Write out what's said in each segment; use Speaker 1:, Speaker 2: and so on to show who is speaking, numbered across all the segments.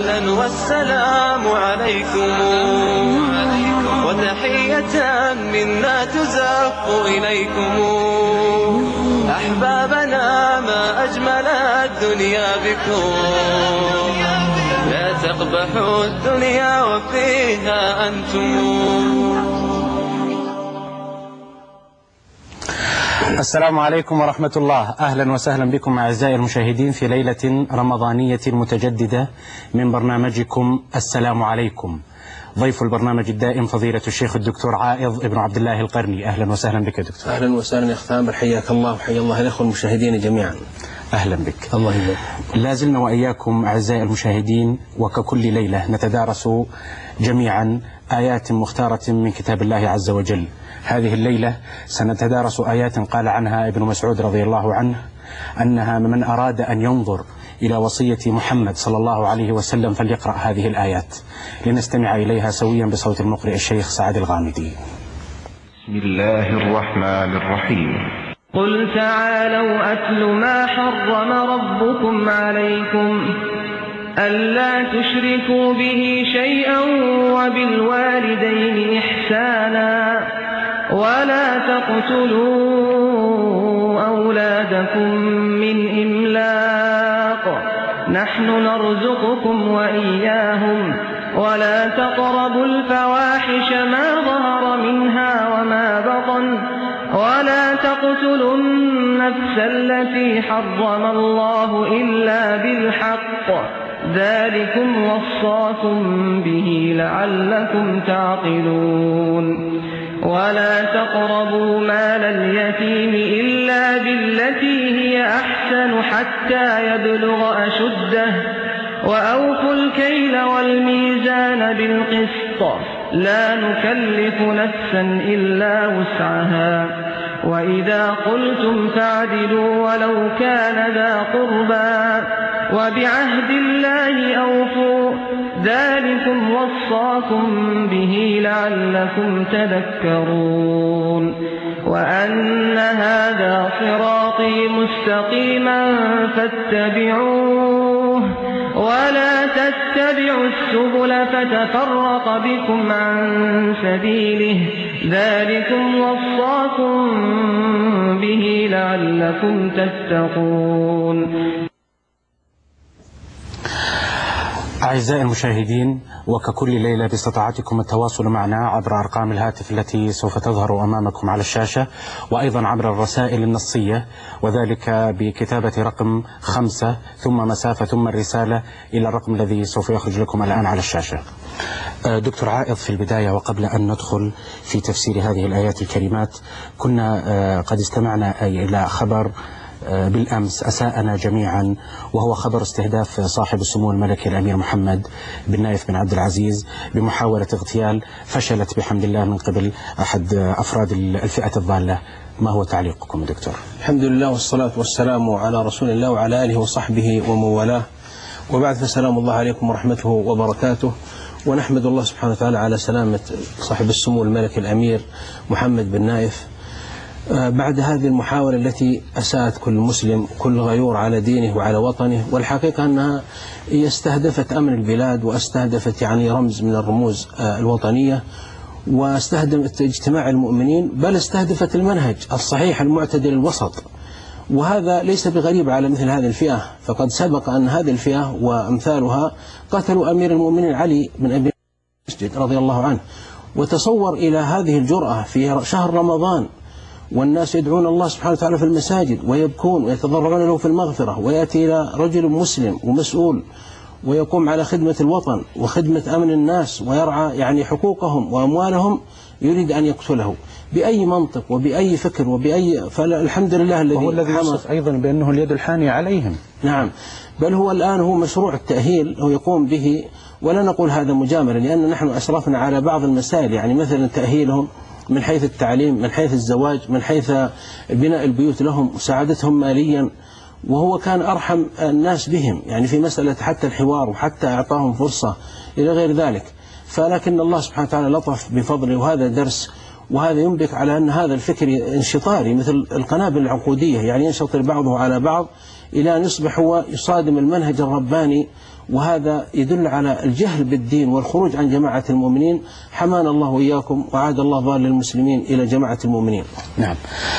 Speaker 1: أهلا والسلام عليكم، وتحية منا تزف إليكم. أحبابنا ما أجمل الدنيا بكم، لا تقبحوا الدنيا وفيها أنتم.
Speaker 2: السلام عليكم ورحمة الله. أهلا وسهلا بكم أعزائي المشاهدين في ليلة رمضانية متجددة من برنامجكم السلام عليكم. ضيف البرنامج الدائم فضيلة الشيخ الدكتور عائض ابن عبد الله القرني. أهلا وسهلا بك دكتور.
Speaker 3: أهلا وسهلا يا أخ ثامر، حياك الله وحيا الله الأخوة المشاهدين جميعا.
Speaker 2: أهلا بك.
Speaker 3: الله يبارك.
Speaker 2: لازلنا وإياكم أعزائي المشاهدين وككل ليلة نتدارس جميعا آيات مختارة من كتاب الله عز وجل. هذه الليلة سنتدارس آيات قال عنها ابن مسعود رضي الله عنه أنها من أراد أن ينظر إلى وصية محمد صلى الله عليه وسلم فليقرأ هذه الآيات، لنستمع إليها سويا بصوت المقرئ الشيخ سعد الغامدي.
Speaker 4: بسم الله الرحمن الرحيم.
Speaker 5: قل تعالوا أتل ما حرم ربكم عليكم ألا تشركوا به شيئا وبالوالدين إحسانا ولا تقتلوا أولادكم من إملاق نحن نرزقكم وإياهم ولا تقربوا الفواحش ما ظهر منها وما بطن ولا تقتلوا النفس التي حرم الله إلا بالحق ذلكم وصاكم به لعلكم تعقلون ولا تقربوا مال اليتيم إلا بالتي هي أحسن حتى يبلغ أشده وأوفوا الكيل والميزان بالقسط لا نكلف نفسا إلا وسعها وإذا قلتم فاعدلوا ولو كان ذا قربى وبعهد الله أوفوا ذلكم وصاكم به لعلكم تذكرون وأن هذا صراطي مستقيما فاتبعوه ولا تتبعوا السبل فتفرق بكم عن سبيله ذلكم وصاكم به لعلكم تتقون.
Speaker 2: أعزائي المشاهدين، وككل ليلة باستطاعتكم التواصل معنا عبر أرقام الهاتف التي سوف تظهر أمامكم على الشاشة، وأيضا عبر الرسائل النصية، وذلك بكتابة رقم 5 ثم مسافة ثم الرسالة إلى الرقم الذي سوف يخرج لكم الآن على الشاشة. دكتور عائض، في البداية وقبل أن ندخل في تفسير هذه الآيات الكريمات، كنا قد استمعنا إلى خبر بالأمس أساءنا جميعا، وهو خبر استهداف صاحب السمو الملكي الأمير محمد بن نايف بن عبد العزيز بمحاولة اغتيال فشلت بحمد الله من قبل أحد أفراد الفئة الضالة. ما هو تعليقكم دكتور؟
Speaker 3: الحمد لله والصلاة والسلام على رسول الله وعلى آله وصحبه ومن والاه، وبعد فسلام الله عليكم ورحمته وبركاته، ونحمد الله سبحانه وتعالى على سلامة صاحب السمو الملكي الأمير محمد بن نايف بعد هذه المحاولة التي أساءت كل مسلم كل غيور على دينه وعلى وطنه. والحقيقة أنها استهدفت أمن البلاد واستهدفت يعني رمز من الرموز الوطنية، واستهدفت اجتماع المؤمنين، بل استهدفت المنهج الصحيح المعتدل الوسط، وهذا ليس بغريب على مثل هذه الفئة، فقد سبق أن هذه الفئة وأمثالها قتلوا أمير المؤمنين علي بن أبي مسجد رضي الله عنه. وتصور إلى هذه الجرأة في شهر رمضان والناس يدعون الله سبحانه وتعالى في المساجد ويبكون ويتضرعون له في المغفرة، ويأتي إلى رجل مسلم ومسؤول ويقوم على خدمة الوطن وخدمة أمن الناس ويرعى يعني حقوقهم وأموالهم، يريد أن يقتله بأي منطق وبأي فكر وبأي. فالحمد لله الذي
Speaker 2: وهو الذي يوصف أيضا بأنه اليد الحانية عليهم.
Speaker 3: نعم، بل هو الآن هو مشروع التأهيل هو يقوم به، ولا نقول هذا مجاملة، لأن نحن أشرفنا على بعض المسائل، يعني مثلا تأهيلهم من حيث التعليم، من حيث الزواج، من حيث بناء البيوت لهم، مساعدتهم ماليا، وهو كان أرحم الناس بهم يعني في مسألة حتى الحوار، وحتى أعطاهم فرصة إلى غير ذلك. فلكن الله سبحانه وتعالى لطف بفضله، وهذا درس وهذا ينبك على أن هذا الفكر انشطاري مثل القنابل العنقودية، يعني ينشطر بعضه على بعض إلى أن يصبح هو يصادم المنهج الرباني، وهذا يدل على الجهل بالدين والخروج عن جماعة المؤمنين. حمانا الله وإياكم وعاد الله ضال المسلمين إلى جماعة المؤمنين.
Speaker 2: نعم.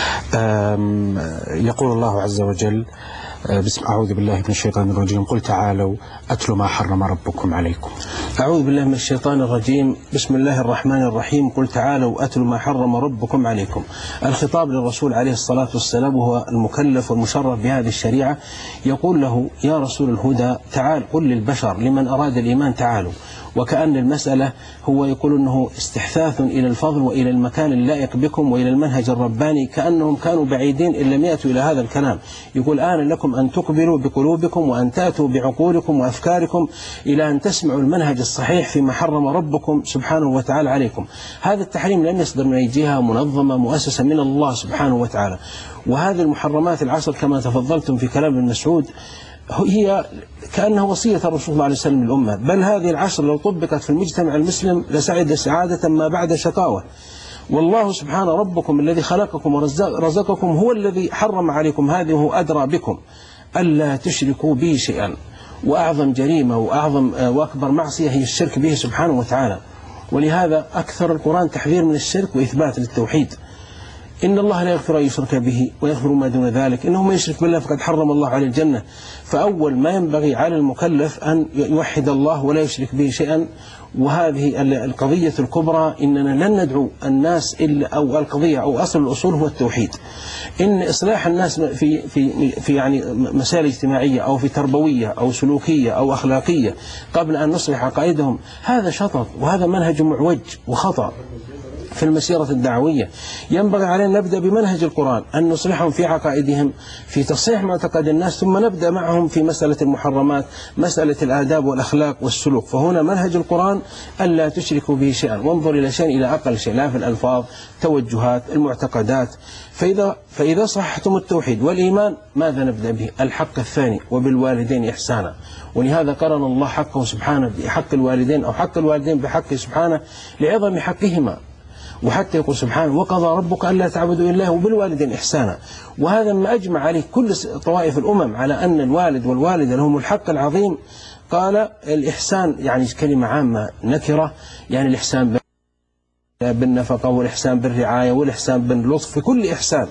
Speaker 2: يقول الله عز وجل: أعوذ بالله من الشيطان الرجيم، قل تعالوا أتل ما حرم ربكم عليكم.
Speaker 3: أعوذ بالله من الشيطان الرجيم، بسم الله الرحمن الرحيم، قل تعالوا أتل ما حرم ربكم عليكم. الخطاب للرسول عليه الصلاة والسلام وهو المكلف والمشرف بهذه الشريعة، يقول له: يا رسول الهدى تعال قل للبشر لمن أراد الإيمان تعالوا. وكأن المسألة هو يقول أنه استحثاث إلى الفضل وإلى المكان اللائق بكم وإلى المنهج الرباني، كأنهم كانوا بعيدين إن لم يأتوا إلى هذا الكلام. يقول: آن لكم أن تقبلوا بقلوبكم وأن تأتوا بعقولكم وأفكاركم إلى أن تسمعوا المنهج الصحيح فيما حرم ربكم سبحانه وتعالى عليكم. هذا التحريم لم يصدر من أي جهة منظمة مؤسسة من الله سبحانه وتعالى. وهذه المحرمات العشر كما تفضلتم في كلام ابن مسعود هي كأنها وصية الرسول صلى الله عليه وسلم للأمة، بل هذه العشر لو طبقت في المجتمع المسلم لسعد سعادة ما بعد شقاوة. والله سبحانه ربكم الذي خلقكم ورزقكم هو الذي حرم عليكم هذه، وهو أدرى بكم ألا تشركوا به شيئا. وأعظم جريمة وأكبر معصية هي الشرك به سبحانه وتعالى. ولهذا أكثر القرآن تحذير من الشرك وإثبات للتوحيد. إن الله لا يغفر أن يشرك به ويغفر ما دون ذلك، إنه من يشرك بالله فقد حرم الله عليه الجنة. فأول ما ينبغي على المكلف أن يوحد الله ولا يشرك به شيئا. وهذه القضية الكبرى، إننا لن ندعو الناس إلا، أو القضية أو أصل الأصول هو التوحيد. إن إصلاح الناس في يعني مسائل اجتماعية أو في تربوية أو سلوكية أو أخلاقية قبل أن نصلح عقائدهم هذا شطط، وهذا منهج معوج وخطأ في المسيرة الدعوية. ينبغي علينا نبدأ بمنهج القرآن، أن نصلحهم في عقائدهم، في تصحيح معتقد الناس، ثم نبدأ معهم في مسألة المحرمات، مسألة الآداب والأخلاق والسلوك. فهنا منهج القرآن ألا تشركوا به شيئا، وانظر إلى شيء إلى أقل شيء، لا في الألفاظ، توجهات، المعتقدات. فإذا صححتم التوحيد والإيمان ماذا نبدأ به؟ الحق الثاني: وبالوالدين إحسانا. ولهذا قرن الله حقه سبحانه بحق الوالدين، أو حق الوالدين بحقه سبحانه لعظم حقهما. وحتى يقول سبحانه: وقضى ربك ألا تعبدوا إلا هو وبالوالدين إحسانا. وهذا ما أجمع عليه كل طوائف الأمم على أن الوالد والوالدة لهم الحق العظيم. قال الإحسان يعني كلمة عامة نكرة، يعني الإحسان بالنفقة والإحسان بالرعاية والإحسان باللطف، في كل إحسان.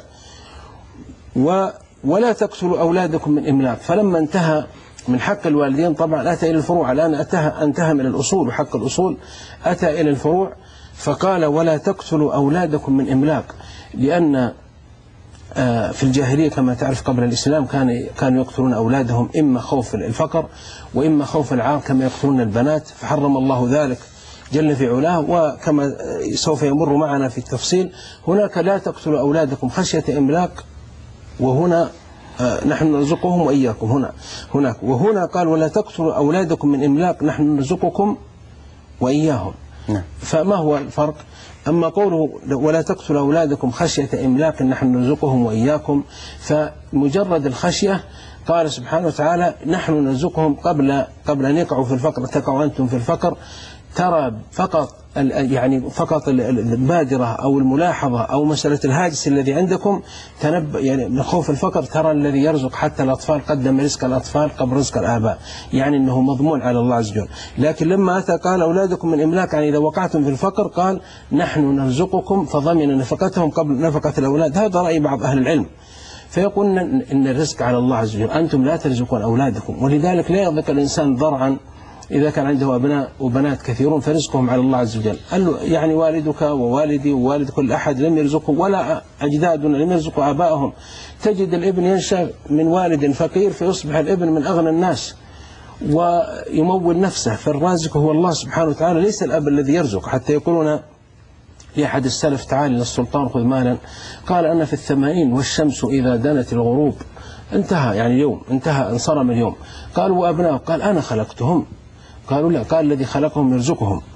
Speaker 3: ولا تقتلوا أولادكم من إملاق. فلما انتهى من حق الوالدين طبعا أتى إلى الفروع، الآن انتهى من الأصول وحق الأصول، أتى إلى الفروع. فقال: ولا تقتلوا أولادكم من إملاق. لأن في الجاهلية كما تعرف قبل الإسلام كانوا يقتلون أولادهم إما خوف الفقر وإما خوف العار كما يقتلون البنات، فحرم الله ذلك جل في علاه. وكما سوف يمر معنا في التفصيل، هناك لا تقتلوا أولادكم خشية إملاق، وهنا نحن نرزقهم وإياكم هناك. وهنا قال: ولا تقتلوا أولادكم من إملاق، نحن نرزقكم وإياهم. فما هو الفرق؟ أما قوله ولا تقتلوا أولادكم خشية إملاق نحن نرزقهم وإياكم، فمجرد الخشية قال سبحانه وتعالى: نحن نرزقهم قبل أن يقعوا في الفقر، تقعوا أنتم في الفقر. ترى فقط البادرة أو الملاحظة أو مسألة الهاجس الذي عندكم يعني من خوف الفقر، ترى الذي يرزق حتى الأطفال قدم رزق الأطفال قبل رزق الآباء، يعني أنه مضمون على الله عز وجل. لكن لما أتى قال: أولادكم من إملاق، يعني إذا وقعتم في الفقر قال: نحن نرزقكم، فضمن نفقتهم قبل نفقة الأولاد. هذا رأي بعض أهل العلم، فيقولون إن الرزق على الله عز وجل، أنتم لا ترزقون أولادكم. ولذلك لا يضيق الإنسان ضرعا إذا كان عنده أبناء وبنات كثيرون فرزقهم على الله عز وجل. قال له: يعني والدك ووالدي ووالد كل أحد لم يرزقهم، ولا أجدادنا لم يرزقوا آبائهم. تجد الابن ينشأ من والد فقير فيصبح الابن من أغنى الناس ويمول نفسه، فالرازق هو الله سبحانه وتعالى، ليس الأب الذي يرزق. حتى يقولون لأحد السلف: تعال للسلطان خذ مالا. قال: أنا في 80 والشمس إذا دنت الغروب. انتهى، يعني اليوم انتهى، انصرم اليوم. قالوا: وأبناء؟ قال: أنا خلقتهم. قالوا: لا. قال: الذي خلقهم يرزقهم.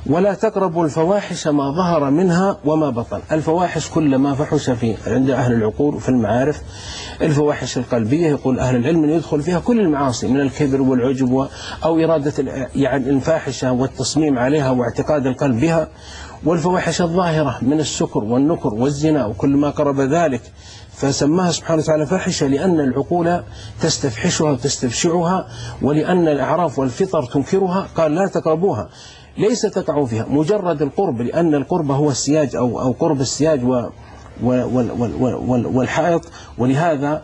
Speaker 3: ولا تقربوا الفواحش ما ظهر منها وما بطن. الفواحش كل ما فحش فيه عند أهل العقول وفي المعارف. الفواحش القلبية يقول أهل العلم أن يدخل فيها كل المعاصي من الكبر والعجب أو إرادة يعني الفاحشة والتصميم عليها واعتقاد القلب بها. والفواحش الظاهرة من السكر والنكر والزنا وكل ما قرب ذلك، فسماها سبحانه وتعالى فاحشة لأن العقول تستفحشها وتستبشعها، ولأن الأعراف والفطر تنكرها. قال لا تقربوها، ليس تقعوا فيها مجرد القرب، لأن القرب هو السياج أو قرب السياج والحائط. ولهذا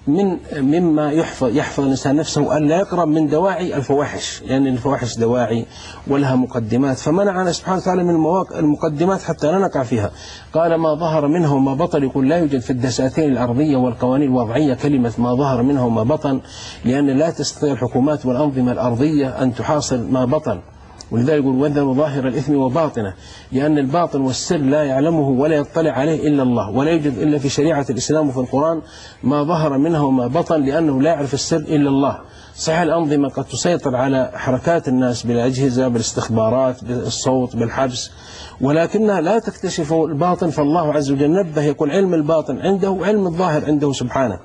Speaker 3: مما يحفظ الإنسان نفسه أن لا يقرب من دواعي الفواحش، لأن الفواحش دواعي ولها مقدمات، فمنعنا سبحانه وتعالى من المقدمات حتى لا نقع فيها. قال ما ظهر منه وما بطن، يقول لا يوجد في الدساتير الأرضية والقوانين الوضعية كلمة ما ظهر منه وما بطن، لأن لا تستطيع الحكومات والأنظمة الأرضية أن تحاصر ما بطن. ولذلك يقول وذروا ظاهر الإثم وباطنه، لأن الباطن والسر لا يعلمه ولا يطلع عليه إلا الله، ولا يوجد إلا في شريعة الإسلام وفي القرآن ما ظهر منه وما بطن، لأنه لا يعرف السر إلا الله. صحيح الأنظمة قد تسيطر على حركات الناس بالأجهزة، بالاستخبارات، بالصوت، بالحبس، ولكنها لا تكتشف الباطن. فالله عز وجل نبه يقول علم الباطن عنده وعلم الظاهر عنده سبحانه.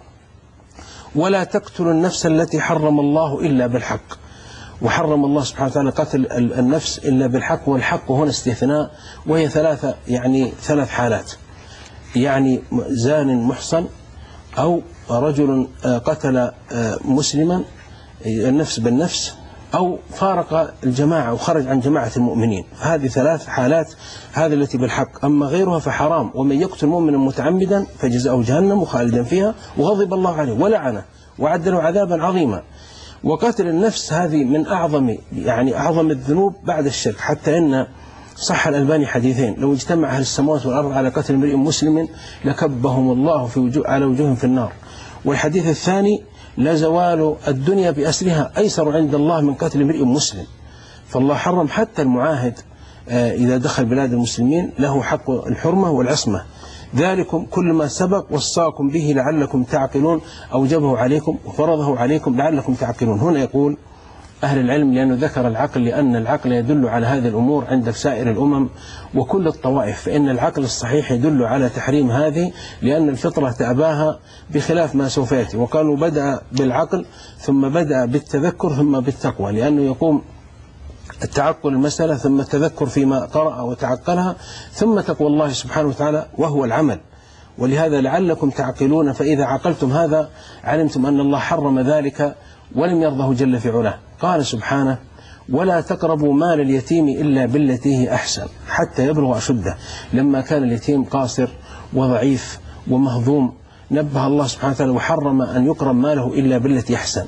Speaker 3: ولا تقتلوا النفس التي حرم الله إلا بالحق. وحرم الله سبحانه وتعالى قتل النفس إلا بالحق، والحق هنا استثناء، وهي ثلاث حالات، يعني زان محصن، أو رجل قتل مسلما النفس بالنفس، أو فارق الجماعة وخرج عن جماعة المؤمنين. هذه ثلاث حالات، هذه التي بالحق. أما غيرها فحرام. ومن يقتل مؤمنا متعمدا فجزاؤه جهنم خالدا فيها وغضب الله عليه ولعنه وأعد له عذابا عظيما. وقتل النفس هذه من أعظم الذنوب بعد الشرك، حتى إن صح الألباني حديثين: لو اجتمع أهل السماوات والأرض على قتل امرئ مسلم لكبهم الله على وجوههم في النار. والحديث الثاني: لزوال الدنيا بأسرها أيسر عند الله من قتل امرئ مسلم. فالله حرم حتى المعاهد إذا دخل بلاد المسلمين له حق الحرمة والعصمة. ذلكم كل ما سبق وصاكم به لعلكم تعقلون، أوجبه عليكم وفرضه عليكم لعلكم تعقلون. هنا يقول أهل العلم لأنه ذكر العقل، لأن العقل يدل على هذه الأمور عند سائر الأمم وكل الطوائف، فإن العقل الصحيح يدل على تحريم هذه، لأن الفطرة تأباها بخلاف ما سوف يأتي. وقالوا بدأ بالعقل ثم بدأ بالتذكر ثم بالتقوى، لأنه يقوم التعقل المسألة ثم التذكر فيما قرأ وتعقلها ثم تقوى الله سبحانه وتعالى وهو العمل. ولهذا لعلكم تعقلون، فإذا عقلتم هذا علمتم أن الله حرم ذلك ولم يرضه جل في علاه. قال سبحانه: ولا تقربوا مال اليتيم إلا بالتي هي أحسن حتى يبلغ أشده. لما كان اليتيم قاصر وضعيف ومهضوم نبه الله سبحانه وتعالى وحرم أن يقرب ماله إلا بالتي أحسن.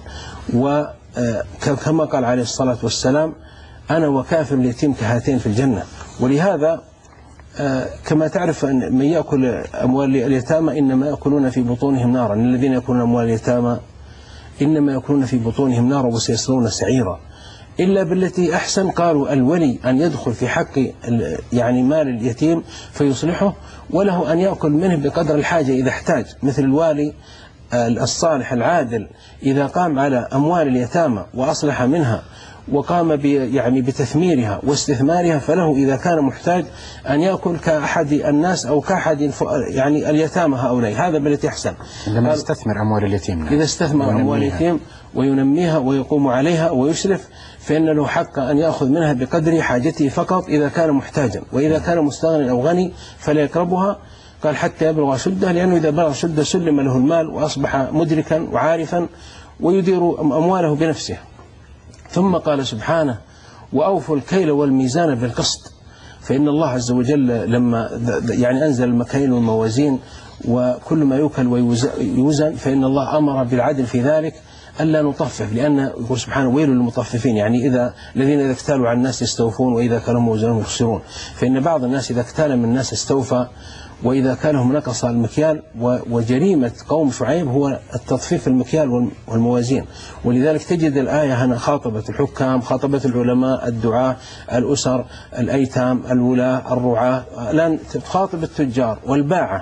Speaker 3: وكما قال عليه الصلاة والسلام: أنا وكافر اليتيم كهاتين في الجنة. ولهذا كما تعرف أن من يأكل أموال اليتامى إنما يأكلون في بطونهم نارا، الذين يأكلون أموال اليتامى إنما يأكلون في بطونهم نارا وسيصلون سعيرا. إلا بالتي أحسن، قالوا الولي أن يدخل في حق مال اليتيم فيصلحه، وله أن يأكل منه بقدر الحاجة إذا احتاج، مثل الوالي الصالح العادل إذا قام على أموال اليتامى وأصلح منها وقام بتثميرها واستثمارها، فله إذا كان محتاج أن يأكل كأحد الناس أو كأحد اليتامى هؤلاء. هذا بالتي أحسن.
Speaker 2: عندما يستثمر أموال اليتيم،
Speaker 3: إذا استثمر أموال اليتيم وينميها ويقوم عليها ويشرف، فإن له حق أن يأخذ منها بقدر حاجته فقط إذا كان محتاجا، وإذا كان مستغني أو غني فلا يقربها. قال حتى يبلغ شده، لأنه إذا بلغ شده سلم له المال وأصبح مدركا وعارفا ويدير أمواله بنفسه. ثم قال سبحانه: وأوفوا الكيل والميزان بالقسط. فإن الله عز وجل لما أنزل المكاييل والموازين وكل ما يوكل ويوزن، فإن الله أمر بالعدل في ذلك ألا نطفف، لأن يقول سبحانه: ويل للمطففين، الذين إذا اكتالوا على الناس يستوفون وإذا كانوا موزنهم يخسرون. فإن بعض الناس إذا اكتال من الناس استوفى، وإذا كانهم نقص المكيال. وجريمة قوم شعيب هو التطفيف المكيال والموازين. ولذلك تجد الآية هنا خاطبة الحكام، خاطبة العلماء، الدعاة، الأسر، الأيتام، الولاة، الرعاة، الآن تخاطب التجار والباعة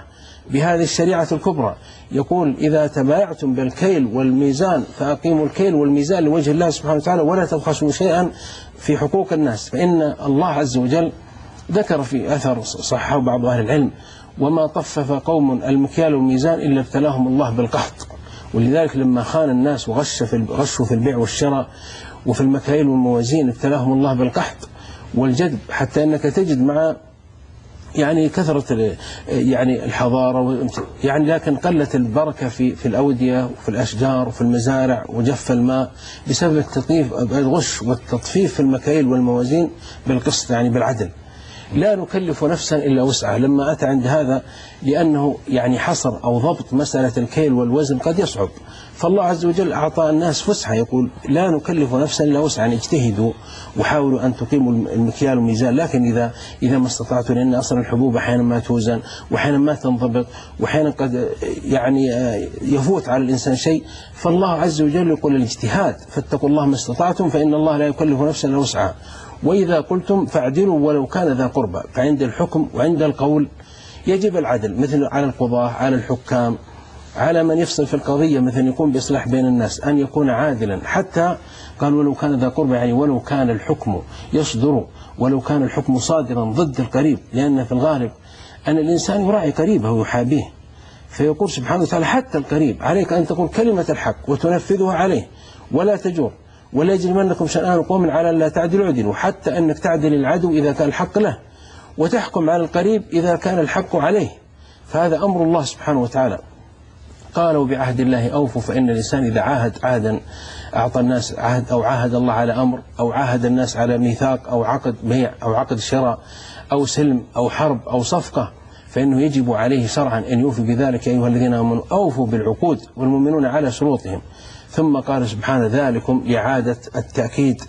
Speaker 3: بهذه الشريعة الكبرى، يقول إذا تبايعتم بالكيل والميزان فأقيموا الكيل والميزان لوجه الله سبحانه وتعالى ولا تبخسوا شيئا في حقوق الناس. فإن الله عز وجل ذكر في أثر صححه بعض أهل العلم: وما طفف قوم المكيال والميزان إلا ابتلاهم الله بالقحط. ولذلك لما خان الناس وغشوا في البيع والشراء وفي المكاييل والموازين ابتلاهم الله بالقحط والجدب، حتى أنك تجد مع يعني كثرة يعني الحضارة يعني لكن قلت البركة في الأودية وفي الأشجار وفي المزارع وجف الماء بسبب الغش والتطفيف في المكاييل والموازين بالقسط، يعني بالعدل. لا نكلف نفسا إلا وسعها. لما أتى عند هذا لأنه يعني حصر أو ضبط مسألة الكيل والوزن قد يصعب، فالله عز وجل أعطى الناس فسحة، يقول لا نكلف نفسا إلا وسعها، يعني اجتهدوا وحاولوا أن تقيموا المكيال والميزان، لكن إذا ما استطعتوا، لأن أصلا الحبوب أحيانا ما توزن وأحيانا ما تنضبط وأحيانا قد يعني يفوت على الإنسان شيء، فالله عز وجل يقول الاجتهاد، فاتقوا الله ما استطعتم فإن الله لا يكلف نفسا إلا وسعها، وإذا قلتم فاعدلوا ولو كان ذا قربى. فعند الحكم وعند القول يجب العدل، مثل على القضاة، على الحكام، على من يفصل في القضية، مثل يقوم بإصلاح بين الناس، أن يكون عادلا. حتى قال ولو كان ذا قربى، يعني ولو كان الحكم يصدر، ولو كان الحكم صادرا ضد القريب، لأن في الغالب أن الإنسان يراعي قريبه ويحابيه، فيقول سبحانه وتعالى حتى القريب عليك أن تقول كلمة الحق وتنفذها عليه ولا تجور، ولا يجرمنكم شنآن قوم على لا تعدلوا اعدلوا، حتى أنك تعدل العدو إذا كان الحق له، وتحكم على القريب إذا كان الحق عليه، فهذا أمر الله سبحانه وتعالى. قالوا بعهد الله أوفوا، فإن الإنسان إذا عاهد عهدا أعطى الناس عهد، أو عاهد الله على أمر، أو عاهد الناس على ميثاق أو عقد بيع أو عقد شراء أو سلم أو حرب أو صفقة، فإنه يجب عليه شرعا أن يوفي بذلك. يا أيها الذين آمنوا أوفوا بالعقود والمؤمنون على شروطهم. ثم قال سبحانه ذلكم لإعادة التأكيد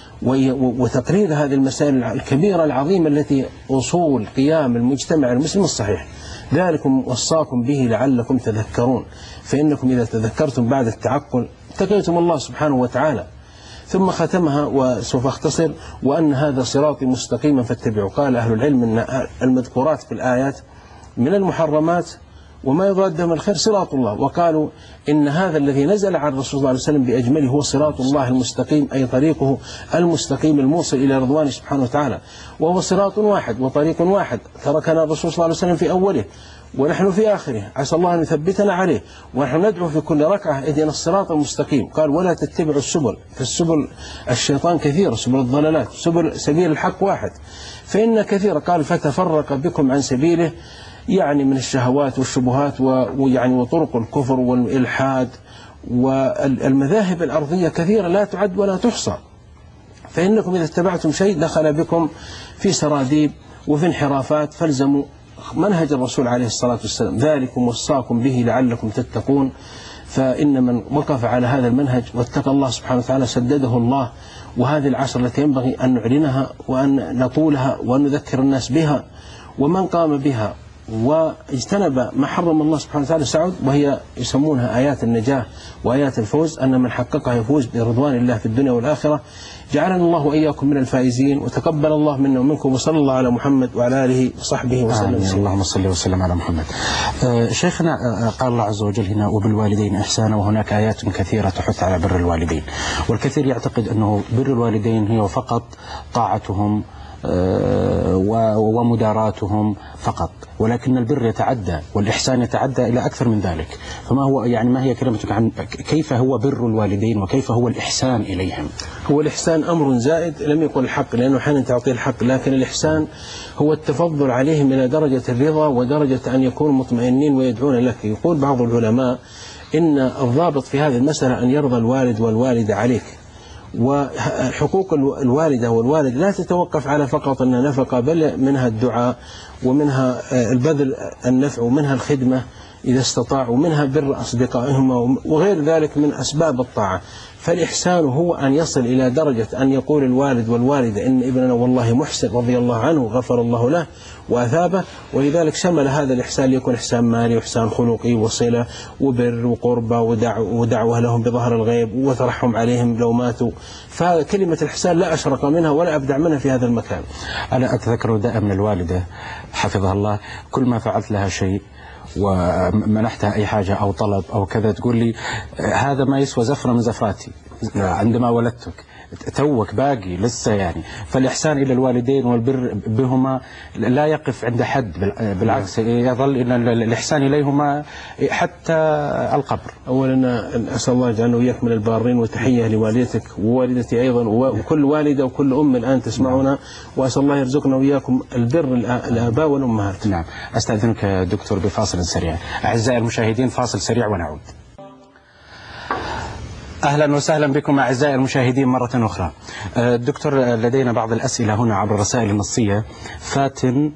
Speaker 3: وتقرير هذه المسائل الكبيرة العظيمة التي أصول قيام المجتمع المسلم الصحيح. ذلكم وصاكم به لعلكم تذكرون، فإنكم إذا تذكرتم بعد التعقل اتقيتم الله سبحانه وتعالى. ثم ختمها وسوف أختصر: وأن هذا صراطي مستقيما فاتبعوا. قال أهل العلم أن المذكورات في الآيات من المحرمات وما يضاد من الخير صراط الله، وقالوا إن هذا الذي نزل على الرسول صلى الله عليه وسلم بأجمله هو صراط الله المستقيم، أي طريقه المستقيم الموصل إلى رضوانه سبحانه وتعالى، وهو صراط واحد وطريق واحد تركنا الرسول صلى الله عليه وسلم في أوله ونحن في آخره، عسى الله أن يثبتنا عليه، ونحن ندعو في كل ركعة اهدنا الصراط المستقيم. قال ولا تتبعوا السبل، فالسبل الشيطان كثير، سبل الضلالات، سبيل الحق واحد فإن كثير. قال فتفرق بكم عن سبيله، يعني من الشهوات والشبهات ويعني وطرق الكفر والإلحاد والمذاهب الأرضية كثيرة لا تعد ولا تحصى، فإنكم إذا اتبعتم شيء دخل بكم في سراديب وفي انحرافات، فالزموا منهج الرسول عليه الصلاة والسلام. ذلكم وصاكم به لعلكم تتقون. فإن من وقف على هذا المنهج واتقى الله سبحانه وتعالى سدده الله. وهذه العشر التي ينبغي أن نعلنها وأن نقولها وأن نذكر الناس بها، ومن قام بها واجتنب ما حرم الله سبحانه وتعالى سعود، وهي يسمونها آيات النجاة وآيات الفوز، أن من حققها يفوز برضوان الله في الدنيا والآخرة. جعلنا الله وإياكم من الفائزين، وتقبل الله منا ومنكم، وصلى الله على محمد وعلى آله وصحبه وسلم.
Speaker 2: اللهم صل وسلم على محمد. شيخنا، قال الله عز وجل هنا وبالوالدين إحسانا، وهناك آيات كثيرة تحث على بر الوالدين، والكثير يعتقد أنه بر الوالدين هي فقط طاعتهم ومداراتهم فقط، ولكن البر يتعدى والإحسان يتعدى إلى أكثر من ذلك. فما هو يعني ما هي كلمتك عن كيف هو بر الوالدين وكيف هو الإحسان إليهم؟
Speaker 3: هو الإحسان أمر زائد، لم يقل الحق لأنه حين تعطيه الحق، لكن الإحسان هو التفضل عليهم إلى درجة الرضا ودرجة أن يكونوا مطمئنين ويدعون لك. يقول بعض العلماء إن الضابط في هذه المسألة أن يرضى الوالد والوالدة عليك. وحقوق الوالدة والوالد لا تتوقف على فقط أن نفقة، بل منها الدعاء، ومنها البذل النفع، ومنها الخدمة إذا استطاع، ومنها بر أصدقائهم، وغير ذلك من أسباب الطاعة. فالإحسان هو أن يصل إلى درجة أن يقول الوالد والوالدة إن ابننا والله محسن رضي الله عنه غفر الله له وأثابه. ولذلك شمل هذا الإحسان ليكون إحسان مالي وإحسان خلقي وصلة وبر وقربة ودعوة لهم بظهر الغيب وترحم عليهم لو ماتوا. فكلمة الإحسان لا أشرق منها ولا أبدع منها في هذا المكان.
Speaker 2: أنا أتذكر دائما الوالدة حفظها الله كل ما فعلت لها شيء ومنحتها أي حاجة أو طلب أو كذا تقول لي هذا ما يسوى زفرة من زفراتي عندما ولدتك، توك باقي لسه يعني. فالإحسان إلى الوالدين والبر بهما لا يقف عند حد، بالعكس يظل إن الإحسان إليهما حتى القبر.
Speaker 3: أولا أسأل الله يجعلنا وإياك من البارين، وتحية لوالدتك ووالدتي أيضا وكل والدة وكل أم الآن تسمعنا، وأسأل الله يرزقنا وإياكم البر الآباء والأمهات.
Speaker 2: نعم. أستأذنك دكتور بفاصل سريع. أعزائي المشاهدين فاصل سريع ونعود. أهلا وسهلا بكم أعزائي المشاهدين مرة أخرى. دكتور لدينا بعض الأسئلة هنا عبر الرسائل النصية. فاتن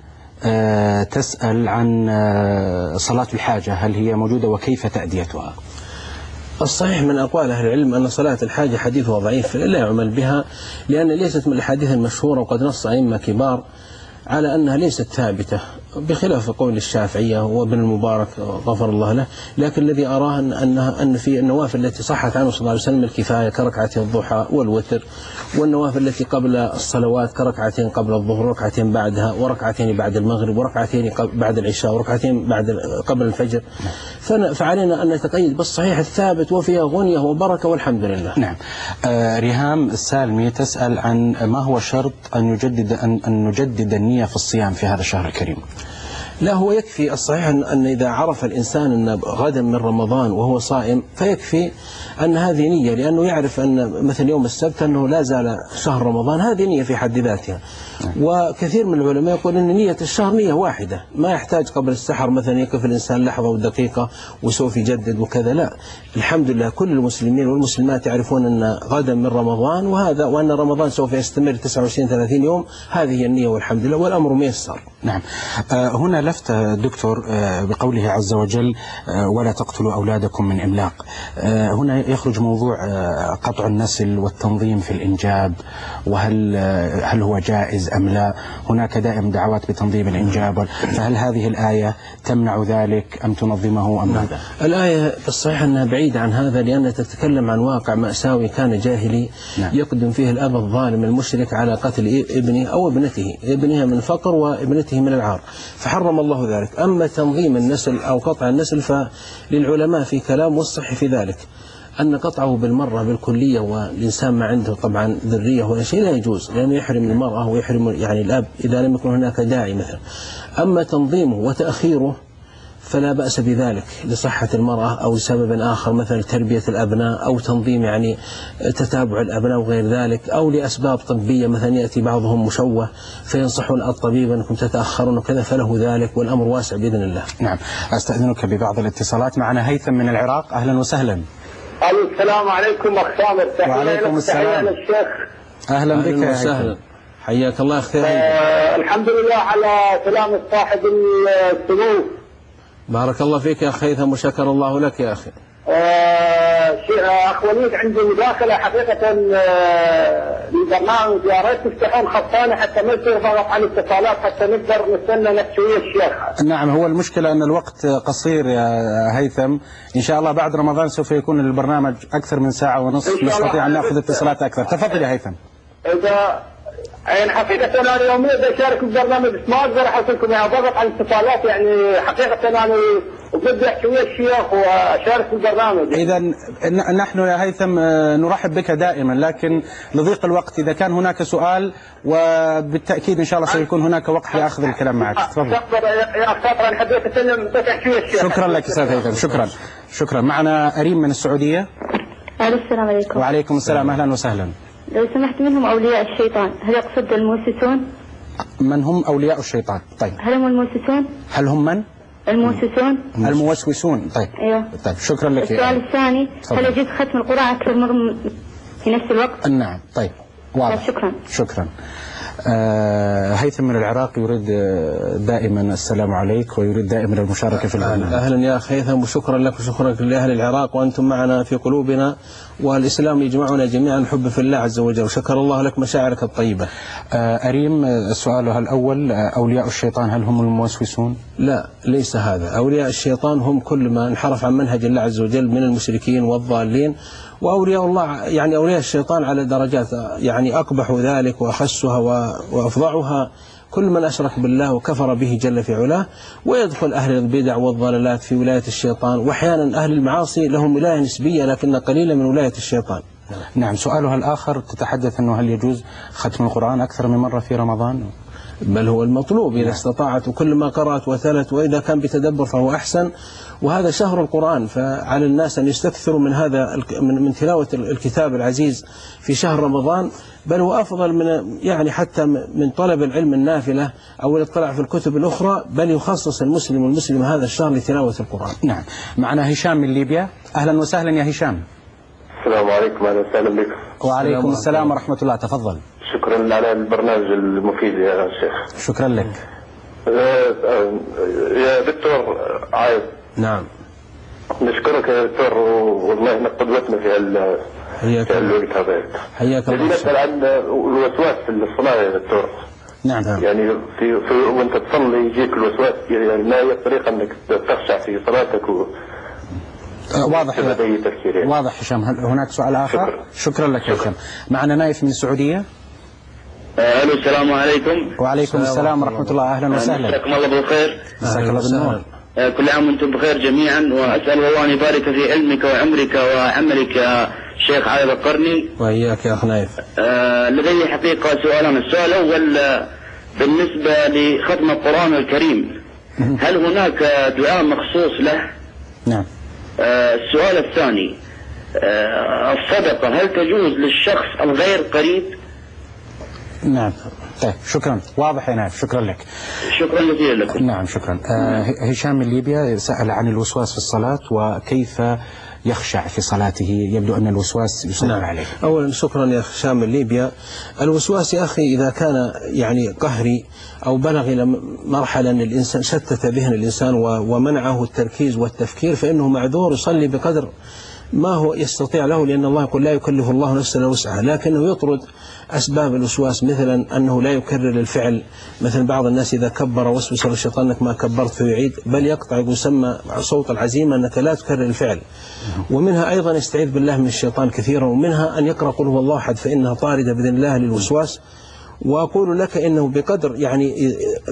Speaker 2: تسأل عن صلاة الحاجة، هل هي موجودة وكيف تأديتها؟
Speaker 3: الصحيح من أقوال أهل العلم أن صلاة الحاجة حديثها ضعيف لا يعمل بها، لأن ليست من الأحاديث المشهورة، وقد نص أئمة كبار على أنها ليست ثابتة، بخلاف قول الشافعية وابن المبارك غفر الله له. لكن الذي أراه أن في النوافل التي صحت عنه صلى الله عليه وسلم الكفاية كركعتي الضحى والوتر، والنوافل التي قبل الصلوات كركعتين قبل الظهر وركعتين بعدها وركعتين بعد المغرب وركعتين بعد العشاء وركعتين قبل الفجر. فعلينا أن نتقيد بالصحيح الثابت وفيها غنية وبركة والحمد لله.
Speaker 2: نعم. ريهام السالمي تسأل عن ما هو شرط أن نجدد النية في الصيام في هذا الشهر الكريم؟
Speaker 3: لا، هو يكفي الصحيح أن إذا عرف الإنسان أن غدا من رمضان وهو صائم فيكفي أن هذه نية، لأنه يعرف أن مثل يوم السبت أنه لا زال شهر رمضان، هذه نية في حد ذاتها. وكثير من العلماء يقول أن نية الشهر نية واحدة، ما يحتاج قبل السحر مثلا يقف الإنسان لحظة ودقيقة وسوف يجدد وكذا، لا. الحمد لله كل المسلمين والمسلمات يعرفون أن غدا من رمضان وأن رمضان سوف يستمر 29-30 يوم، هذه هي النية والحمد لله والأمر ميسر.
Speaker 2: نعم. هنا لفت دكتور بقوله عز وجل ولا تقتلوا أولادكم من إملاق. هنا يخرج موضوع قطع النسل والتنظيم في الإنجاب، وهل هو جائز أم لا؟ هناك دائم دعوات بتنظيم الإنجاب، فهل هذه الآية تمنع ذلك أم تنظمه أم ماذا؟
Speaker 3: الآية الصحيح أنها بعيدة عن هذا، لأنها تتكلم عن واقع مأساوي كان جاهلي. نعم. يقدم فيه الأب الظالم المشرك على قتل ابنه أو ابنته، ابنها من فقر وابنته من العار، فحرم الله ذلك. أما تنظيم النسل أو قطع النسل فللعلماء في كلام والصح في ذلك أن قطعه بالمرة بالكلية والإنسان ما عنده طبعا ذرية ولا شيء لا يجوز، لأنه يحرم المرأة ويحرم يعني الأب إذا لم يكن هناك داعي مثلا. أما تنظيمه وتأخيره فلا بأس بذلك لصحة المرأة أو لسبب آخر، مثل تربية الأبناء أو تنظيم يعني تتابع الأبناء وغير ذلك، أو لأسباب طبية مثلا يأتي بعضهم مشوه فينصحون الطبيب أنكم تتأخرون وكذا، فله ذلك والأمر واسع بإذن الله.
Speaker 2: نعم. أستأذنك ببعض الاتصالات. معنا هيثم من العراق. أهلا وسهلا.
Speaker 6: السلام عليكم أخ سامر.
Speaker 2: وعليكم السلام.
Speaker 6: الشيخ.
Speaker 2: أهلا بك يا
Speaker 3: وسهلا، حياك الله أخي.
Speaker 6: الحمد لله على سلامة صاحب السمو.
Speaker 3: بارك الله فيك يا أخ هيثم وشكر الله لك يا أخي.
Speaker 6: أخ وليد عندي مداخلة حقيقة للبرنامج، يا ريت تفتحون خطانة حتى ما يصير ضغط على الاتصالات حتى نقدر نستنى نفسوية الشيخ.
Speaker 2: نعم، هو المشكلة أن الوقت قصير يا هيثم، إن شاء الله بعد رمضان سوف يكون البرنامج أكثر من ساعة ونصف، نستطيع أن نأخذ اتصالات أكثر. تفضل يا هيثم.
Speaker 6: إذا يعني حقيقة أنا يوميا بشارك بالبرنامج بس ما أقدر أحط لكم يعني ضغط على الاتصالات، يعني حقيقة أنا وبدي أحكي ويا الشيخ وأشارك بالبرنامج.
Speaker 2: إذا نحن يا هيثم نرحب بك دائما، لكن لضيق الوقت إذا كان هناك سؤال وبالتأكيد إن شاء الله سيكون هناك وقت لأخذ الكلام معك. تفضل.
Speaker 6: يا أخ ساطر أنا حبيت أتكلم بدي أحكي ويا الشيخ.
Speaker 2: شكرا لك أستاذ هيثم، شكرا. معنا أريم من السعودية.
Speaker 7: السلام عليكم.
Speaker 2: وعليكم السلام. أهلا وسهلا.
Speaker 7: لو سمحت، من هم أولياء الشيطان؟ هل يقصد المؤسسون؟
Speaker 2: من هم أولياء الشيطان؟ طيب.
Speaker 7: هل هم المؤسسون؟
Speaker 2: هل هم من؟
Speaker 7: المؤسسون.
Speaker 2: الموسوسون. طيب.
Speaker 7: أيوه.
Speaker 2: طيب شكرا لك.
Speaker 7: السؤال الثاني، هل يجوز ختم القرآن أكثر مرة في نفس الوقت؟
Speaker 2: نعم. طيب واضح.
Speaker 7: شكرا.
Speaker 2: هيثم من العراق يريد دائما السلام عليك ويريد دائما المشاركة في البرنامج.
Speaker 3: أهلا يا أخي هيثم وشكرا لك وشكرا لأهل العراق، وأنتم معنا في قلوبنا، والإسلام يجمعنا جميعا حب في الله عز وجل، وشكر الله لك مشاعرك الطيبة.
Speaker 2: أريم سؤالها الأول، أولياء الشيطان هل هم الموسوسون؟
Speaker 3: لا، ليس هذا. أولياء الشيطان هم كل ما انحرف عن منهج الله عز وجل من المشركين والضالين، وأولياء الله يعني أولياء الشيطان على درجات، يعني أقبح ذلك وأخسها وأفظعها كل من أشرك بالله وكفر به جل في علاه، ويدخل أهل البدع والضلالات في ولاية الشيطان، وأحيانا أهل المعاصي لهم ولاية نسبية لكن قليلة من ولاية الشيطان.
Speaker 2: نعم. سؤالها الآخر تتحدث أنه هل يجوز ختم القرآن أكثر من مرة في رمضان؟
Speaker 3: بل هو المطلوب إذا استطاعت، وكل ما قرأت وتلت، وإذا كان بتدبر فهو أحسن. وهذا شهر القرآن، فعلى الناس أن يستكثروا من هذا من تلاوة الكتاب العزيز في شهر رمضان، بل هو أفضل من يعني حتى من طلب العلم النافلة أو الاطلاع في الكتب الأخرى، بل يخصص المسلم والمسلم هذا الشهر لتلاوة القرآن.
Speaker 2: نعم. معنا هشام من ليبيا. أهلا وسهلا يا هشام.
Speaker 8: السلام عليكم، أهلا وسهلا بك.
Speaker 2: وعليكم السلام ورحمة الله، تفضل.
Speaker 8: شكرا على البرنامج المفيد يا شيخ.
Speaker 2: شكرا لك.
Speaker 8: يا دكتور عايز.
Speaker 3: نعم.
Speaker 8: نشكرك يا دكتور، والله انك قدوتنا في الوقت هذا.
Speaker 3: حياك الله.
Speaker 8: نسأل عن الوسواس في الصلاة يا دكتور.
Speaker 2: نعم.
Speaker 8: يعني في وانت تصلي يجيك الوسواس، يعني ما هي الطريقة انك تخشع في صلاتك
Speaker 2: واضح. واضح هشام. هل هناك سؤال آخر؟ شكرا لك يا هشام. معنا نايف من السعودية.
Speaker 9: الو، السلام عليكم.
Speaker 2: وعليكم السلام ورحمة الله. أهلا وسهلا.
Speaker 9: مساكم الله بالخير.
Speaker 2: مساك الله بالنور.
Speaker 9: كل عام وانتم بخير جميعا، وأسأل الله أن يبارك في علمك وعمرك وعملك يا شيخ عايض القرني.
Speaker 3: وإياك يا أخ نايف.
Speaker 9: لدي حقيقة سؤالان. السؤال الأول بالنسبة لختم القرآن الكريم، هل هناك دعاء مخصوص له؟
Speaker 2: نعم.
Speaker 9: السؤال الثاني، الصدقة هل تجوز للشخص الغير قريب؟
Speaker 2: نعم. طيب شكرا. واضح يا نايف، شكرا لك.
Speaker 9: شكرا جزيلا لكم.
Speaker 2: نعم شكرا. هشام من ليبيا سأل عن الوسواس في الصلاة وكيف يخشع في صلاته، يبدو أن الوسواس يسيطر عليه.
Speaker 3: أولا شكرا يا هشام من ليبيا. الوسواس يا أخي إذا كان يعني قهري أو بلغ إلى مرحلة أن الإنسان شتت به الإنسان ومنعه التركيز والتفكير، فإنه معذور يصلي بقدر ما هو يستطيع له، لأن الله يقول لا يكلف الله نفسا إلا وسعها، لكنه يطرد أسباب الوسواس، مثلا أنه لا يكرر الفعل. مثل بعض الناس إذا كبر وسوس الشيطان أنك ما كبرت فيعيد، بل يقطع، يسمى صوت العزيمة أنك لا تكرر الفعل. ومنها أيضا يستعيذ بالله من الشيطان كثيرا، ومنها أن يقرأ قل هو الله أحد، فإنها طاردة بإذن الله للوسواس. وأقول لك إنه بقدر يعني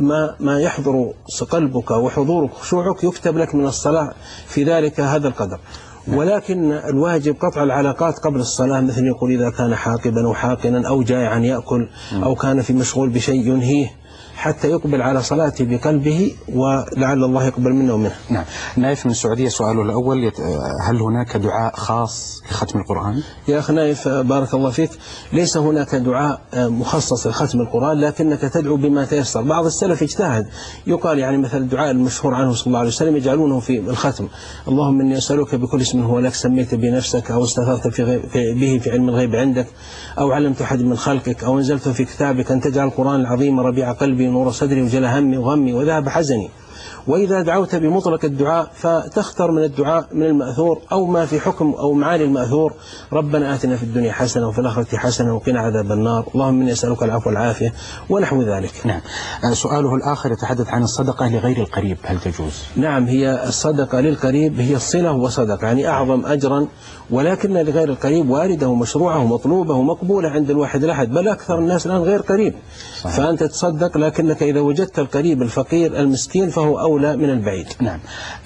Speaker 3: ما يحضر قلبك وحضورك خشوعك يكتب لك من الصلاة في ذلك هذا القدر. ولكن الواجب قطع العلاقات قبل الصلاة، مثل يقول إذا كان حاقبا أو حاقنا أو جائعا يأكل أو كان في مشغول بشيء ينهيه حتى يقبل على صلاته بقلبه، ولعل الله يقبل منه ومنه.
Speaker 2: نعم. نايف من السعودية سؤاله الأول، هل هناك دعاء خاص لختم القرآن؟
Speaker 3: يا أخي نايف بارك الله فيك، ليس هناك دعاء مخصص لختم القرآن، لكنك تدعو بما تيسر. بعض السلف اجتهد، يقال يعني مثل الدعاء المشهور عنه صلى الله عليه وسلم يجعلونه في الختم: اللهم إني أسألك بكل اسم هو لك سميت بنفسك أو استثرت به في علم الغيب عندك أو علمت أحد من خلقك أو أنزلته في كتابك أن تجعل القرآن العظيم ربيع قلبي نور صدري وجل همي وغمي وذهب حزني. وإذا دعوت بمطلق الدعاء فتختر من الدعاء من المأثور أو ما في حكم أو معاني المأثور: ربنا آتنا في الدنيا حسنة وفي الآخرة حسنة وقنا عذاب النار، اللهم إني أسألك العفو والعافية، ونحو ذلك.
Speaker 2: نعم. سؤاله الآخر يتحدث عن الصدقة لغير القريب، هل تجوز؟
Speaker 3: نعم، هي الصدقة للقريب هي الصلة وصدقة، يعني أعظم أجرا، ولكن لغير القريب واردة ومشروعة ومطلوبة ومقبولة عند الواحد الأحد، بل أكثر الناس الآن غير قريب. صحيح. فأنت تصدق، لكنك إذا وجدت القريب الفقير المسكين فهو أولى من البعيد.
Speaker 2: نعم.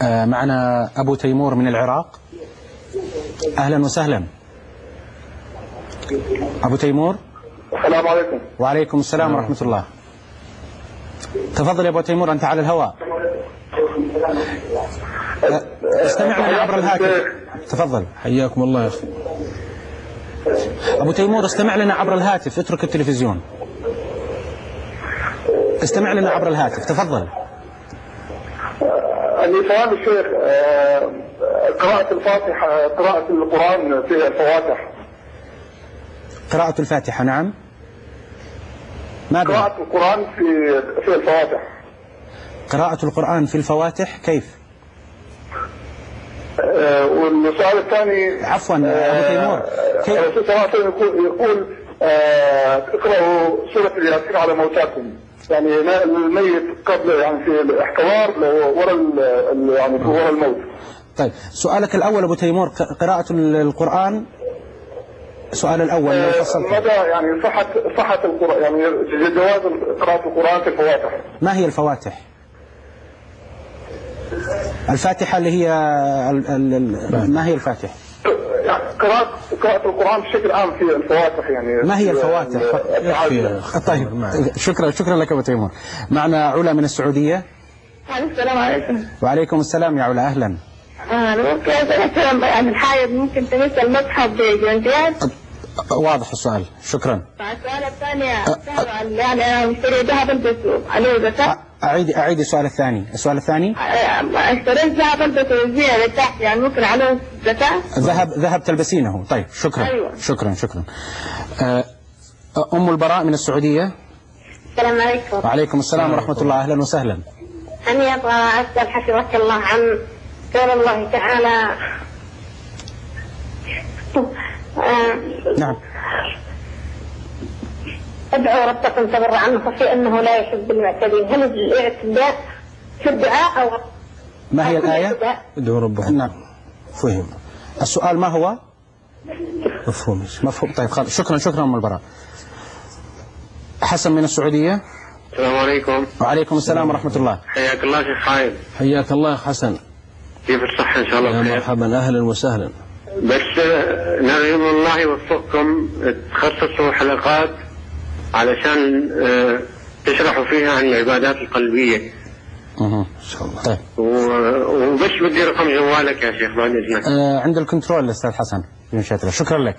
Speaker 2: معنا أبو تيمور من العراق. أهلا وسهلا أبو تيمور.
Speaker 6: السلام عليكم.
Speaker 2: وعليكم السلام ورحمة الله. تفضل يا أبو تيمور، أنت على الهواء. استمع لنا عبر الهاتف. تفضل.
Speaker 3: حياكم الله يا أخي.
Speaker 2: أبو تيمور استمع لنا عبر الهاتف، اترك التلفزيون. استمع لنا عبر الهاتف، تفضل.
Speaker 6: سؤال الشيخ، قراءة الفاتحة، قراءة القرآن في الفواتح.
Speaker 2: قراءة الفاتحة، نعم. ما
Speaker 6: قراءة القرآن في الفواتح.
Speaker 2: قراءة القرآن في الفواتح كيف؟
Speaker 6: والسؤال الثاني،
Speaker 2: عفوا أبو تيمور،
Speaker 6: الرسول صلى الله عليه وسلم يقول اقرأوا سورة الياسين على موتاكم، يعني الميت قبل يعني في الاحتضار يعني ورا الموت.
Speaker 2: طيب سؤالك الأول أبو تيمور، قراءة القرآن السؤال الأول لو فصلت.
Speaker 8: مدى يعني صحة القرآن، يعني جواز قراءة القرآن في الفواتح.
Speaker 2: ما هي الفواتح؟ الفاتحة اللي هي ما هي الفاتحة؟
Speaker 8: يعني قراءة القرآن بشكل عام في الفواتح، يعني
Speaker 2: ما هي الفواتح؟ طيب شكرا لك أبو تيمور. معنا علا من السعودية.
Speaker 7: السلام عليكم.
Speaker 2: وعليكم السلام يا علا، أهلا.
Speaker 7: ممكن أسألك عن الحائض ممكن تمس المصحف بجوانتيات؟
Speaker 2: واضح السؤال، شكرا.
Speaker 7: السؤال الثاني يعني أنا مشتري ذهب البسه عليه زكاة؟
Speaker 2: أعيد السؤال الثاني.
Speaker 7: اشتريت ذهب البسه زيادة تحت، يعني ممكن عليه زكاة؟
Speaker 2: ذهب تلبسينه. طيب شكرا.
Speaker 7: أيوة.
Speaker 2: شكرا. أم البراء من السعودية.
Speaker 7: السلام عليكم.
Speaker 2: وعليكم السلام ورحمة الله، أهلا وسهلا.
Speaker 7: أنا أبغى أسأل حفظك الله عن قول الله تعالى
Speaker 2: نعم.
Speaker 7: ادعوا ربكم تضرعا وخفيا انه لا يحب المعتدين. هل الاعتداء في الدعاء او
Speaker 2: ما هي الآية؟
Speaker 3: ادعوا ربكم.
Speaker 2: نعم فهم. السؤال ما هو؟
Speaker 3: مفهوم.
Speaker 2: طيب خلاص، شكرا أم البراء. حسن من السعودية.
Speaker 10: السلام عليكم.
Speaker 2: وعليكم السلام ورحمة الله.
Speaker 10: حياك الله شيخ خالد.
Speaker 3: حياك الله حسن.
Speaker 10: كيف الصحة إن شاء الله؟
Speaker 3: يا مرحبا، أهلا وسهلا.
Speaker 10: بس نرجو من الله يوفقكم تخصصوا حلقات علشان تشرحوا فيها عن العبادات القلبية.
Speaker 2: إن شاء الله. طيب.
Speaker 10: وبس بدي رقم جوالك يا شيخ بعد إذنك.
Speaker 2: عند الكنترول أستاذ حسن بن شاترة. شكرا لك.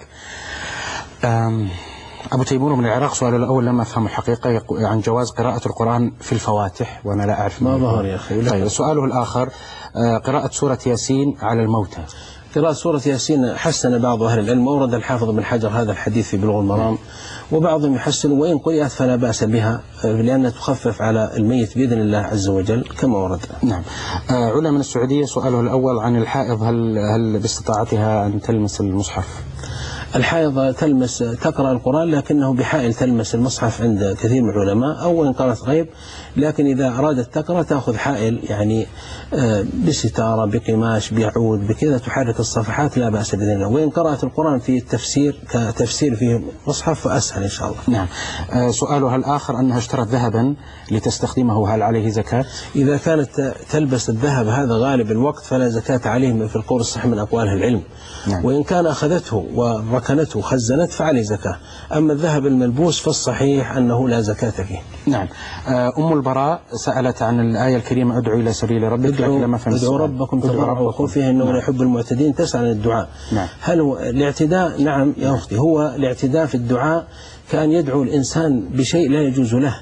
Speaker 2: أبو تيمور من العراق سؤاله الأول لما أفهم الحقيقة عن جواز قراءة القرآن في الفواتح، وأنا لا أعرف
Speaker 3: ما ظهر يا أخي.
Speaker 2: طيب سؤاله الآخر قراءة سورة ياسين على الموتى.
Speaker 3: قراءة سورة ياسين حسن بعض أهل العلم، وورد الحافظ بن حجر هذا الحديث في بلوغ المرام، وبعضهم يحسن وإن قرأت فلا بأس بها لأنها تخفف على الميت بإذن الله عز وجل كما ورد.
Speaker 2: نعم. علا من السعودية سؤاله الأول عن الحائض، هل باستطاعتها أن تلمس المصحف؟
Speaker 3: الحائض تقرأ القرآن لكنه بحائل تلمس المصحف عند كثير من العلماء، أو إن قرأت غيب، لكن إذا أرادت تقرأ تأخذ حائل يعني بستارة بقماش بعود بكذا تحرك الصفحات لا بأس بإذن الله. وإن قرأت القرآن في التفسير كتفسير في مصحف فأسهل إن شاء الله.
Speaker 2: نعم. سؤالها الآخر أنها اشترت ذهبا لتستخدمه، هل عليه زكاة؟
Speaker 3: إذا كانت تلبس الذهب هذا غالب الوقت فلا زكاة عليه في القول الصحيح من أقوال أهل العلم.
Speaker 2: نعم.
Speaker 3: وإن كان أخذته وركنته وخزنت فعليه زكاة. أما الذهب الملبوس فالصحيح أنه لا زكاة فيه.
Speaker 2: نعم. أم البراء سألت عن الآية الكريمة ادعوا إلى سبيل ربك،
Speaker 3: ادعوا ربكم تضرعا وخفيا إنه لا يحب المعتدين، تسأل عن الدعاء.
Speaker 2: نعم.
Speaker 3: هل هو الاعتداء؟ نعم يا أختي، هو الاعتداء في الدعاء كأن يدعو الإنسان بشيء لا يجوز له،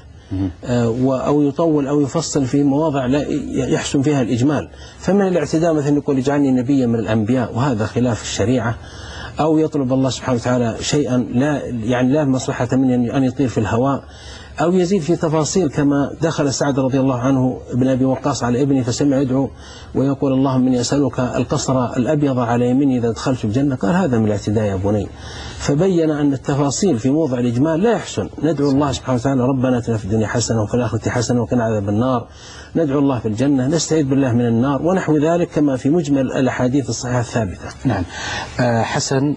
Speaker 3: أو يطول أو يفصل في مواضع لا يحسن فيها الإجمال. فمن الاعتداء مثلا يقول اجعلني نبيا من الأنبياء، وهذا خلاف الشريعة، أو يطلب الله سبحانه وتعالى شيئا لا مصلحة من أن يطير في الهواء، أو يزيد في تفاصيل كما دخل سعد رضي الله عنه ابن أبي وقاص على ابنه فسمع يدعو ويقول اللهم إني أسألك القصر الأبيض على يميني إذا دخلت الجنة. قال هذا من الاعتداء يا بني. فبين أن التفاصيل في موضع الإجمال لا يحسن. ندعو الله سبحانه وتعالى ربنا آتنا في الدنيا حسنة وفي الآخرة حسنة وقنا عذاب النار، ندعو الله في الجنة، نستعيذ بالله من النار، ونحو ذلك كما في مجمل الأحاديث الصحيحة الثابتة.
Speaker 2: نعم. حسن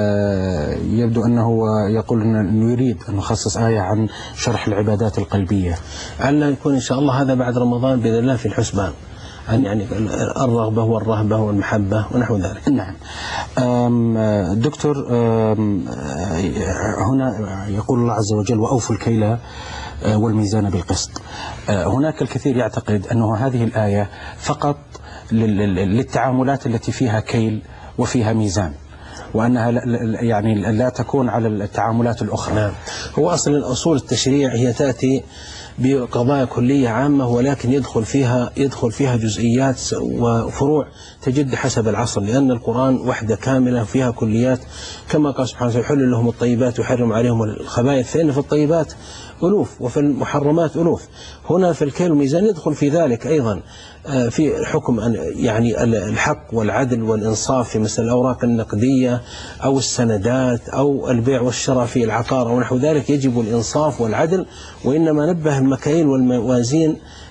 Speaker 2: يبدو أنه يقول أنه يريد أن نخصص آية عن شرح العبادات القلبية،
Speaker 3: علّا يكون إن شاء الله هذا بعد رمضان بإذن الله في الحسبان، عن يعني الرغبة والرهبة والمحبة ونحو ذلك.
Speaker 2: نعم. دكتور، هنا يقول الله عز وجل وأوفوا الكيل والميزان بالقسط. هناك الكثير يعتقد أنه هذه الآية فقط للتعاملات التي فيها كيل وفيها ميزان، وأنها يعني لا تكون على التعاملات الأخرى.
Speaker 3: نعم. هو أصلا أصول التشريع هي تأتي بقضايا كلية عامة، ولكن يدخل فيها جزئيات وفروع تجد حسب العصر، لأن القرآن وحدة كاملة فيها كليات، كما قال سبحانه وتعالى يحل لهم الطيبات ويحرم عليهم الخبائث، فإن في الطيبات ألوف وفي المحرمات ألوف. هنا في الكيل والميزان يدخل في ذلك أيضا في حكم يعني الحق والعدل والإنصاف في مثل الأوراق النقدية أو السندات أو البيع والشراء في العقار أو نحو ذلك، يجب الإنصاف والعدل. وإنما نبه المكاييل والموازين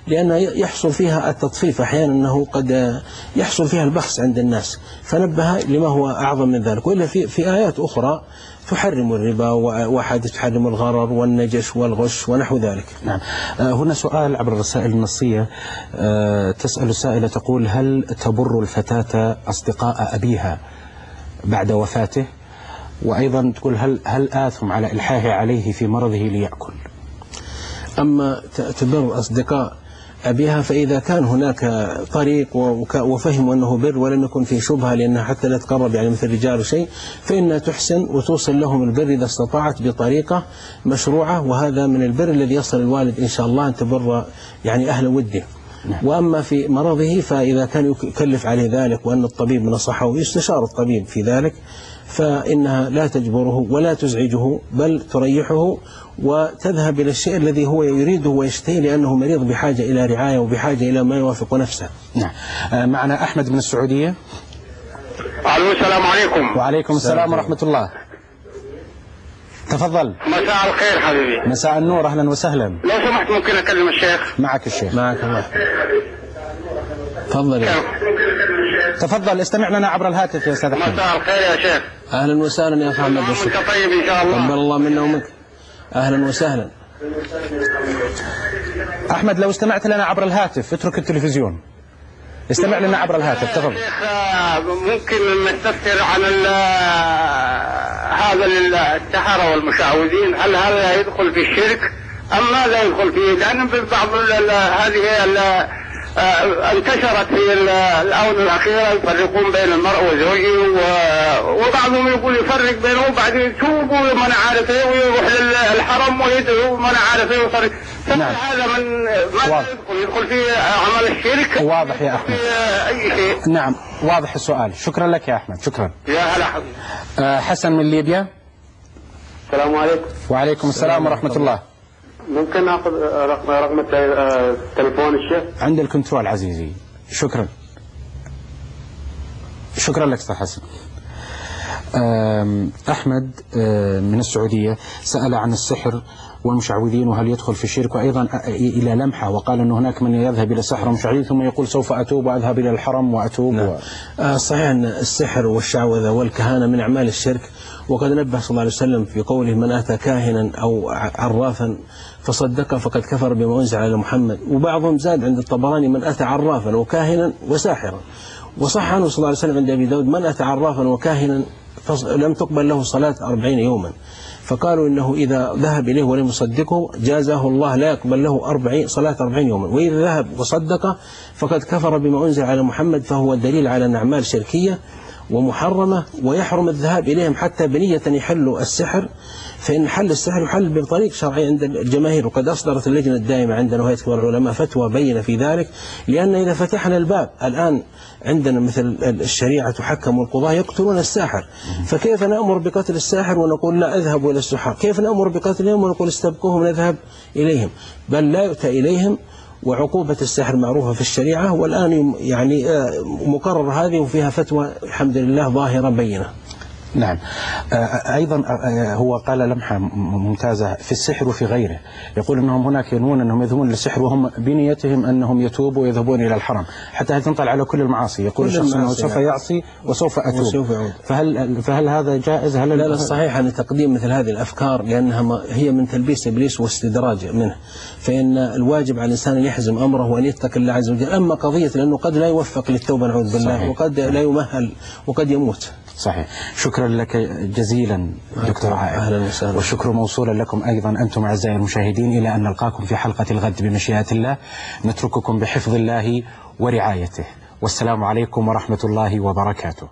Speaker 3: لأن يحصل فيها التطفيف أحيانا، أنه قد يحصل فيها البخس عند الناس، فنبه لما هو أعظم من ذلك. وإلا في آيات أخرى تحرم الربا وحادث تحرم الغرر والنجش والغش ونحو ذلك.
Speaker 2: نعم. هنا سؤال عبر الرسائل النصية. تسأل السائلة تقول: هل تبر الفتاة أصدقاء أبيها بعد وفاته؟ وأيضا تقول: هل آثم على إلحاحه عليه في مرضه ليأكل؟
Speaker 3: أما تبر أصدقاء أبيها فإذا كان هناك طريق وفهموا أنه بر ولم يكن في شبهة لأنها حتى لا تقرب يعني مثل الرجال شيء، فإنها تحسن وتوصل لهم البر إذا استطاعت بطريقة مشروعة، وهذا من البر الذي يصل الوالد إن شاء الله أن تبر يعني أهل وده. وأما في مرضه فإذا كان يكلف عليه ذلك وأن الطبيب نصحه ويستشار الطبيب في ذلك فإنها لا تجبره ولا تزعجه، بل تريحه وتذهب إلى الشيء الذي هو يريده ويشتهي، لأنه مريض بحاجة إلى رعاية وبحاجة إلى ما يوافق نفسه.
Speaker 2: نعم. معنا أحمد من السعودية.
Speaker 10: السلام عليكم.
Speaker 2: وعليكم السلام ورحمة الله. تفضل.
Speaker 10: مساء الخير حبيبي.
Speaker 2: مساء النور، أهلا وسهلا.
Speaker 10: لو سمحت ممكن أكلم الشيخ؟
Speaker 2: معك الشيخ.
Speaker 3: معك الله. تفضل يا
Speaker 2: تفضل، استمع لنا عبر الهاتف يا أستاذ أحمد.
Speaker 10: مساء الخير يا شيخ.
Speaker 3: أهلا وسهلا يا أخي أحمد.
Speaker 10: أنت طيب إن شاء الله.
Speaker 3: قبل الله منا ومنك. أهلا وسهلا.
Speaker 2: أحمد لو استمعت لنا عبر الهاتف اترك التلفزيون، استمع لنا عبر الهاتف. تفضل.
Speaker 10: شيخ ممكن نستفسر عن هذا السحرة والمشعوذين، هل هذا يدخل في الشرك أم ماذا يدخل فيه؟ لأن بعض هذه انتشرت في الآونة الأخيرة يفرقون بين المرء وزوجه، وبعضهم يقول يفرق بينه وبعدين يتوب وما عارف ايه ويروح للحرم ويدعو وما عارف ايه ويفرق. نعم. هذا من ما يدخل في عمل الشرك.
Speaker 2: واضح يا أحمد.
Speaker 10: أي شيء.
Speaker 2: نعم واضح السؤال. شكرا لك يا أحمد. شكرا.
Speaker 10: يا هلا حبيبي.
Speaker 2: حسن من ليبيا.
Speaker 6: السلام عليكم.
Speaker 2: وعليكم السلام ورحمة الله.
Speaker 6: ممكن ناخذ رقم تليفون الشيخ؟
Speaker 2: عند الكنترول عزيزي. شكرا. شكرا لك أستاذ حسن. أحمد من السعودية سأل عن السحر والمشعوذين وهل يدخل في الشرك، وأيضا إلى لمحة وقال أن هناك من يذهب إلى السحر ومشعوذين ثم يقول سوف أتوب وأذهب إلى الحرم وأتوب.
Speaker 3: نعم. صحيح أن السحر والشعوذة والكهانة من أعمال الشرك، وقد نبه صلى الله عليه وسلم في قوله: من أتى كاهنا أو عرافا فصدق فقد كفر بما أنزل على محمد. وبعضهم زاد عند الطبراني: من أتى عرافا وكاهنا وساحرا. وصح عنه صلى الله عليه وسلم عند أبي داود: من أتى عرافا وكاهنا لم تقبل له صلاة 40 يوما. فقالوا إنه إذا ذهب إليه ولم يصدقه جازاه الله لا يقبل له صلاة 40 يوما، وإذا ذهب وصدقه فقد كفر بما أنزل على محمد. فهو دليل على أن أعمال شركية ومحرمة، ويحرم الذهاب إليهم حتى بنية يحلوا السحر، فإن حل السحر يحل بطريق شرعي عند الجماهير. وقد أصدرت اللجنة الدائمة عندنا وهيئة كبار العلماء فتوى بينة في ذلك، لأن إذا فتحنا الباب الآن عندنا مثل الشريعة تحكم والقضاة يقتلون الساحر، فكيف نأمر بقتل الساحر ونقول لا اذهبوا إلى السحار؟ كيف نأمر بقتلهم ونقول استبقوهم نذهب إليهم؟ بل لا يؤتى إليهم، وعقوبة السحر معروفة في الشريعة، والآن يعني مقرر هذه وفيها فتوى الحمد لله ظاهرة بينة.
Speaker 2: نعم. أيضا هو قال لمحة ممتازة في السحر وفي غيره، يقول أنهم هناك ينوون أنهم يذهبون للسحر وهم بنيتهم أنهم يتوبوا ويذهبون إلى الحرم حتى تنطل على كل المعاصي. يقول الشخص أنه سوف يعصي وسوف أتوب. فهل هذا جائز؟
Speaker 3: لا الصحيح أن تقديم مثل هذه الأفكار لأنها هي من تلبيس إبليس واستدراج منه، فإن الواجب على الإنسان أن يحزم أمره وأن يتقي الله عز وجل. أما قضية لأنه قد لا يوفق للتوبة نعوذ بالله، وقد لا يمهل وقد يموت.
Speaker 2: صحيح. شكرا لك جزيلا دكتور عائد.
Speaker 3: أهلا وسهلا.
Speaker 2: والشكر موصولا لكم أيضا أنتم أعزائي المشاهدين، إلى أن نلقاكم في حلقة الغد بمشيئة الله. نترككم بحفظ الله ورعايته، والسلام عليكم ورحمة الله وبركاته.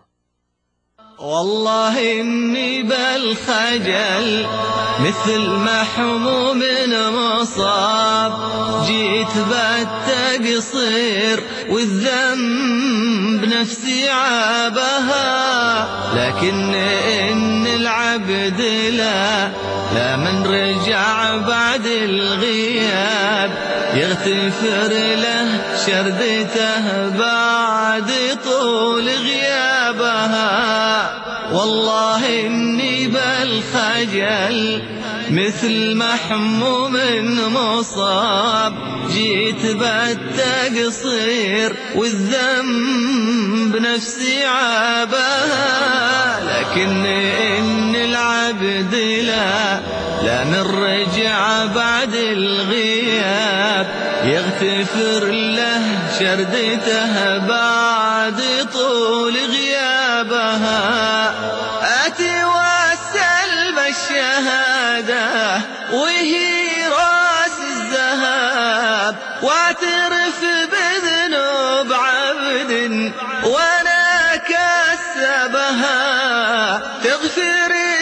Speaker 1: والله إني بالخجل مثل محموم مصاب، جيت بالتقصير والذنب نفسي عابها، لكن إن العبد لا من رجع بعد الغياب يغتفر له شردته بعد طول غيابها. والله إني بالخجل مثل محموم مصاب، جيت بالتقصير والذنب نفسي عابها، لكن إن العبد لا من رجع بعد الغياب، يغتفر له شردته بعد طول غيابها. آتي وأسأل الشهادة وهي راس الذهب، واعترف بذنوب عبد وانا كسبها، تغفر